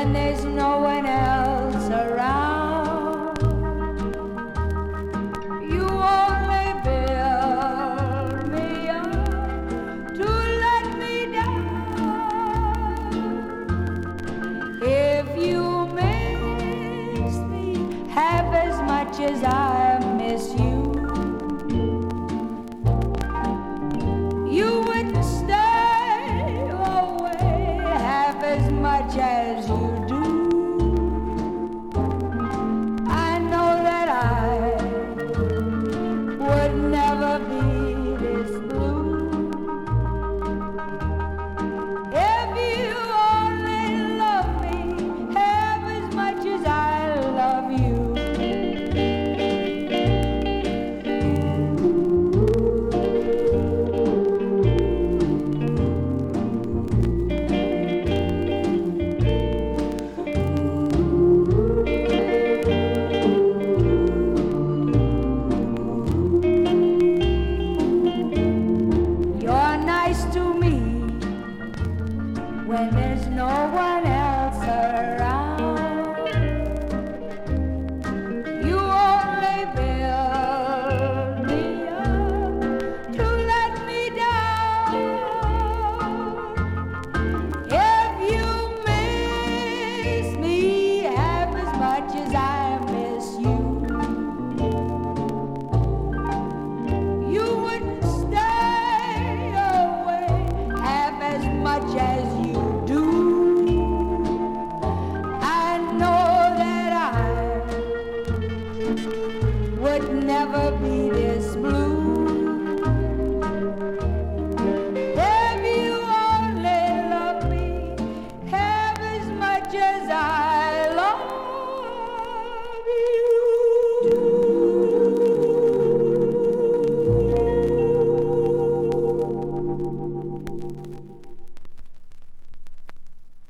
when there's no one else around. You only build me up to let me down. If you miss me half as much as I miss you, you wouldn't stay away half as much as you do. I know that I would never be this blue if you only love me half as much as I love you. When there's no one else around, you only build me up to let me down. If you miss me half as much as I miss you, you wouldn't stay away half as much as you do. I know that I would never be this blue